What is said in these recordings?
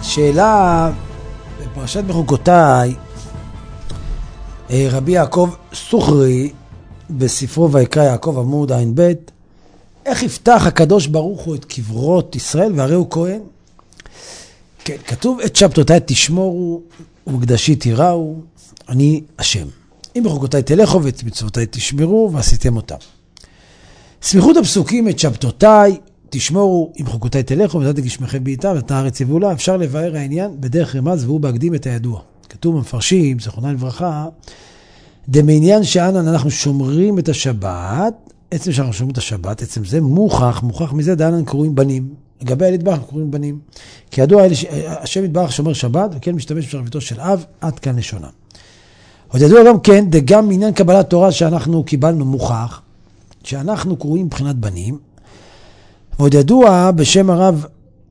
שאלה בפרשת בחוקותיי, רבי יעקב סוכרי בספרו ויקרא יעקב עמוד ע"ב, איך יפתח הקדוש ברוך הוא את קברות ישראל והרי הוא כהן? כן, כתוב את שבתותיי תשמורו ומקדשי תיראו, אני השם. אם בחוקותיי תלכו ואת מצוותיי תשמרו ועשיתם אותם. סמיכות הפסוקים את שבתותיי תשמורו עם חוקותיי תלכו ונתתי גשמכם בעיתה ונתנה הארץ יבולה, אפשר לבאר העניין בדרך רמז והוא בהקדים את הידוע. כתוב במפרשים, זכרונם לברכה, דמעניין שאנן אנחנו שומרים את השבת, עצם שאנחנו שומרים את השבת, עצם זה מוכח מזה דאנן קוראים בנים. לגבי הילד ברך קוראים בנים. כי ידוע השם יתברך שומר שבת וכן משתמש בשרביטו של אב, עד כאן לשונה. עוד ידוע גם כן, גם מעניין קבלת תורה שאנחנו קיבלנו מוכח, שאנחנו קוראים מבחינת בנים, ועוד ידוע בשם הרב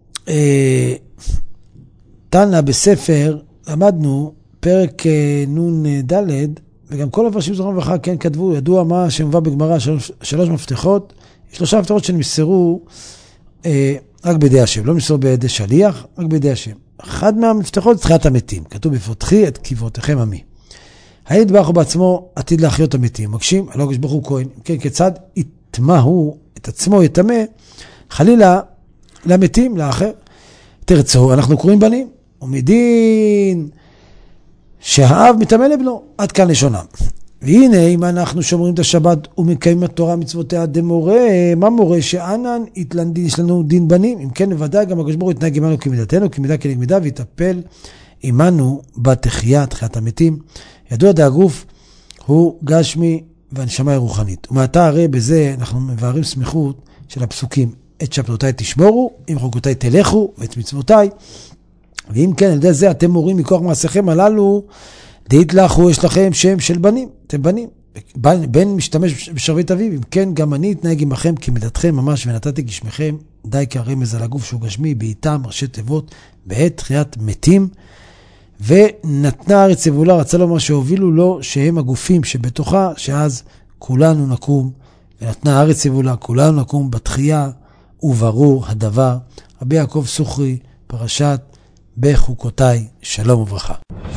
תנא בספר, למדנו פרק נון ד' וגם כל הפרשים זכרונם לברכה כן כתבו, ידוע מה שמובא בגמרא, שלוש מפתחות, שלושה מפתחות שנמסרו רק בידי השם, לא נמסרו בידי שליח, רק בידי השם. אחד מהמפתחות זה תחיית המתים, כתוב בפותחי את קברותיכם עמי. הילד ברוך הוא בעצמו עתיד להחיות המתים, מקשים, הלא הקדוש ברוך הוא כהן, כן, כיצד יטמא הוא את עצמו יטמא, חלילה למתים, לאחר. תרצו, אנחנו קוראים בנים, ומדין שהאב מתאמן לבנו, עד כאן לשונם. והנה, אם אנחנו שומרים את השבת ומקיימים התורה מצוותיה דמורה, מה מורה שאנן יתלנדין, יש לנו דין בנים? אם כן, בוודאי גם הקדוש ברוך הוא יתנהג עמנו כמידתנו, כמידה כנגד ויטפל עמנו בתחייה, תחיית המתים. ידוע דהגוף הוא גשמי והנשמה היא רוחנית. ומעתה הרי בזה אנחנו מבארים סמיכות של הפסוקים, את שבתותיי תשמורו, עם חוקותיי תלכו, ואת מצוותיי. ואם כן, על ידי זה אתם מורים מכוח מעשיכם הללו, דהית לכו, יש לכם שם של בנים, אתם בנים. בן משתמש בשרביט אביו, אם כן, גם אני אתנהג עמכם כמידתכם ממש, ונתתי גשמכם, די כרמז על הגוף שהוא גשמי, בעיתם ראשי תיבות, בעת תחיית מתים, ונתנה הארץ יבולה, רצה לו מה שהובילו לו, שהם הגופים שבתוכה, שאז כולנו נקום, ונתנה הארץ יבולה, כולנו נקום בתחייה, וברור הדבר. רבי יעקב סוכרי, פרשת בחוקותיי, שלום וברכה.